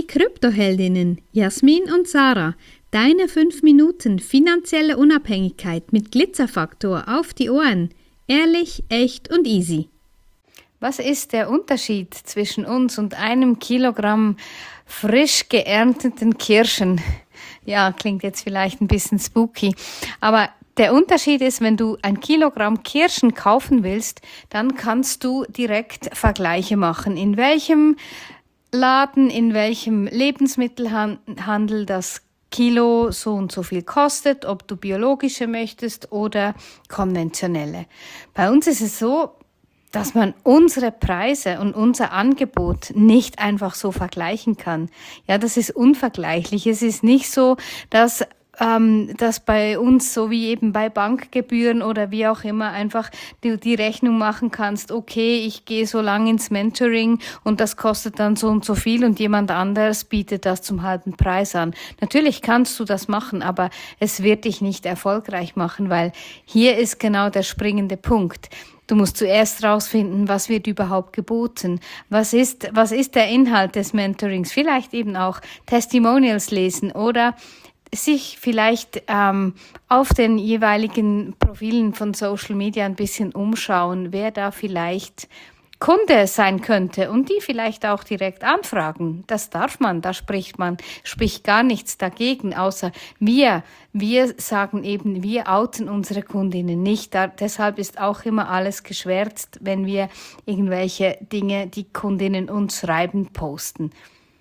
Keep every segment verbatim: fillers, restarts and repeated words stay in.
Kryptoheldinnen Jasmin und Sarah, deine fünf Minuten finanzielle Unabhängigkeit mit Glitzerfaktor auf die Ohren. Ehrlich, echt und easy. Was ist der Unterschied zwischen uns und einem Kilogramm frisch geernteten Kirschen? Ja, klingt jetzt vielleicht ein bisschen spooky, aber der Unterschied ist, wenn du ein Kilogramm Kirschen kaufen willst, dann kannst du direkt Vergleiche machen. In welchem Laden, in welchem Lebensmittelhandel das Kilo so und so viel kostet, ob du biologische möchtest oder konventionelle. Bei uns ist es so, dass man unsere Preise und unser Angebot nicht einfach so vergleichen kann. Ja, das ist unvergleichlich. Es ist nicht so, dass ähm, dass bei uns, so wie eben bei Bankgebühren oder wie auch immer, einfach die, die Rechnung machen kannst, okay, ich gehe so lange ins Mentoring und das kostet dann so und so viel und jemand anderes bietet das zum halben Preis an. Natürlich kannst du das machen, aber es wird dich nicht erfolgreich machen, weil hier ist genau der springende Punkt. Du musst zuerst rausfinden, was wird überhaupt geboten, was ist, was ist der Inhalt des Mentorings, vielleicht eben auch Testimonials lesen oder sich vielleicht ähm, auf den jeweiligen Profilen von Social Media ein bisschen umschauen, wer da vielleicht Kunde sein könnte und die vielleicht auch direkt anfragen. Das darf man, da spricht man, spricht gar nichts dagegen, außer wir, wir sagen eben, wir outen unsere Kundinnen nicht. Da, deshalb ist auch immer alles geschwärzt, wenn wir irgendwelche Dinge, die Kundinnen uns schreiben, posten.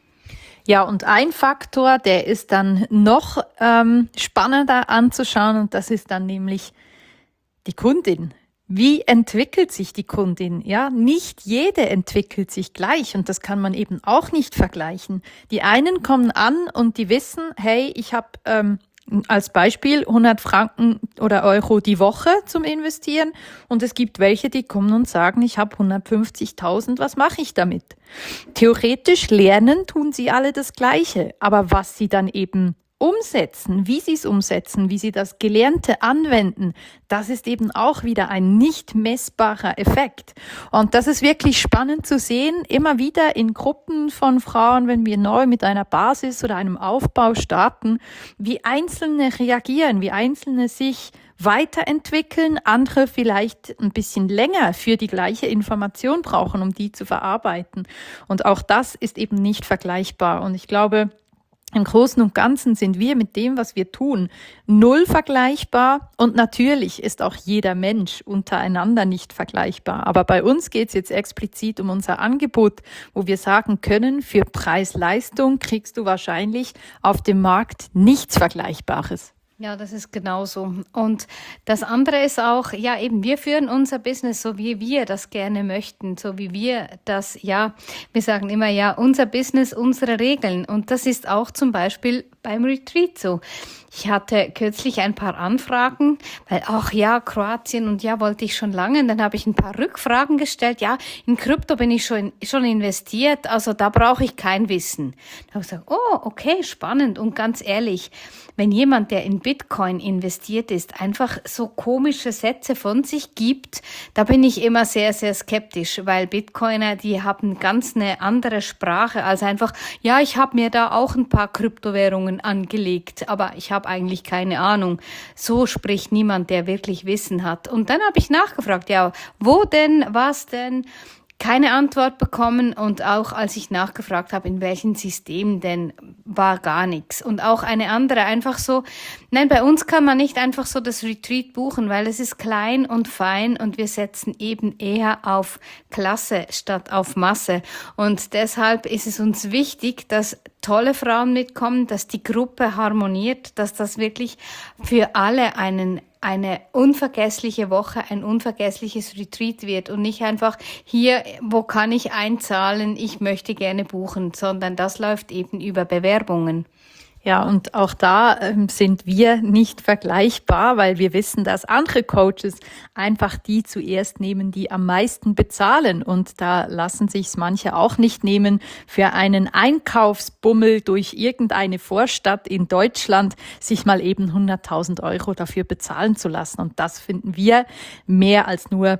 Ja, und ein Faktor, der ist dann noch ähm, spannender anzuschauen und das ist dann nämlich die Kundin. Wie entwickelt sich die Kundin? Ja, nicht jede entwickelt sich gleich und das kann man eben auch nicht vergleichen. Die einen kommen an und die wissen, hey, ich habe ähm, als Beispiel hundert Franken oder Euro die Woche zum Investieren und es gibt welche, die kommen und sagen, ich habe hundertfünfzigtausend, was mache ich damit? Theoretisch lernen tun sie alle das Gleiche, aber was sie dann eben umsetzen, wie sie es umsetzen, wie sie das Gelernte anwenden, das ist eben auch wieder ein nicht messbarer Effekt. Und das ist wirklich spannend zu sehen, immer wieder in Gruppen von Frauen, wenn wir neu mit einer Basis oder einem Aufbau starten, wie Einzelne reagieren, wie Einzelne sich weiterentwickeln, andere vielleicht ein bisschen länger für die gleiche Information brauchen, um die zu verarbeiten. Und auch das ist eben nicht vergleichbar. Und ich glaube, im Großen und Ganzen sind wir mit dem, was wir tun, null vergleichbar und natürlich ist auch jeder Mensch untereinander nicht vergleichbar. Aber bei uns geht es jetzt explizit um unser Angebot, wo wir sagen können, für Preis-Leistung kriegst du wahrscheinlich auf dem Markt nichts Vergleichbares. Ja, das ist genauso. Und das andere ist auch, ja eben, wir führen unser Business so, wie wir das gerne möchten, so wie wir das, ja, wir sagen immer, ja, unser Business, unsere Regeln. Und das ist auch zum Beispiel beim Retreat so. Ich hatte kürzlich ein paar Anfragen, weil ach ja, Kroatien und ja, wollte ich schon lange. Und dann habe ich ein paar Rückfragen gestellt. Ja, in Krypto bin ich schon, schon investiert, also da brauche ich kein Wissen. Da habe ich gesagt, oh, okay, spannend. Und ganz ehrlich, wenn jemand, der in Bitcoin investiert ist, einfach so komische Sätze von sich gibt, da bin ich immer sehr, sehr skeptisch, weil Bitcoiner, die haben ganz eine andere Sprache als einfach, ja, ich habe mir da auch ein paar Kryptowährungen angelegt, aber ich habe eigentlich keine Ahnung. So spricht niemand, der wirklich Wissen hat. Und dann habe ich nachgefragt, ja, wo denn, was denn? Keine Antwort bekommen und auch als ich nachgefragt habe, in welchen Systemen denn, war gar nichts. Und auch eine andere einfach so, nein, bei uns kann man nicht einfach so das Retreat buchen, weil es ist klein und fein und wir setzen eben eher auf Klasse statt auf Masse. Und deshalb ist es uns wichtig, dass tolle Frauen mitkommen, dass die Gruppe harmoniert, dass das wirklich für alle einen eine unvergessliche Woche, ein unvergessliches Retreat wird und nicht einfach hier, wo kann ich einzahlen, ich möchte gerne buchen, sondern das läuft eben über Bewerbungen. Ja, und auch da ähm, sind wir nicht vergleichbar, weil wir wissen, dass andere Coaches einfach die zuerst nehmen, die am meisten bezahlen. Und da lassen sich's manche auch nicht nehmen, für einen Einkaufsbummel durch irgendeine Vorstadt in Deutschland sich mal eben hunderttausend Euro dafür bezahlen zu lassen. Und das finden wir mehr als nur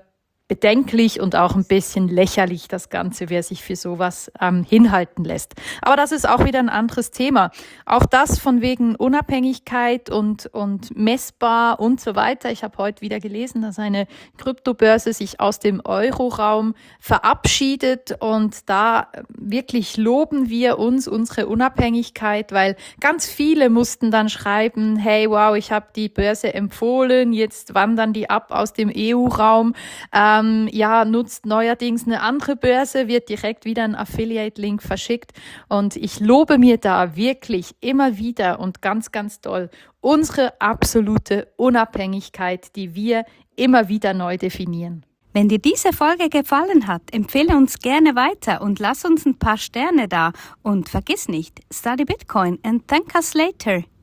bedenklich und auch ein bisschen lächerlich, das Ganze, wer sich für sowas ähm, hinhalten lässt. Aber das ist auch wieder ein anderes Thema. Auch das von wegen Unabhängigkeit und, und messbar und so weiter. Ich habe heute wieder gelesen, dass eine Kryptobörse sich aus dem Euroraum verabschiedet, und da wirklich loben wir uns unsere Unabhängigkeit, weil ganz viele mussten dann schreiben, hey, wow, ich habe die Börse empfohlen, jetzt wandern die ab aus dem E U-Raum. Ähm, ja, nutzt neuerdings eine andere Börse, wird direkt wieder ein Affiliate-Link verschickt, und ich lobe mir da wirklich immer wieder und ganz, ganz doll unsere absolute Unabhängigkeit, die wir immer wieder neu definieren. Wenn dir diese Folge gefallen hat, empfehle uns gerne weiter und lass uns ein paar Sterne da. Und vergiss nicht, study Bitcoin and thank us later.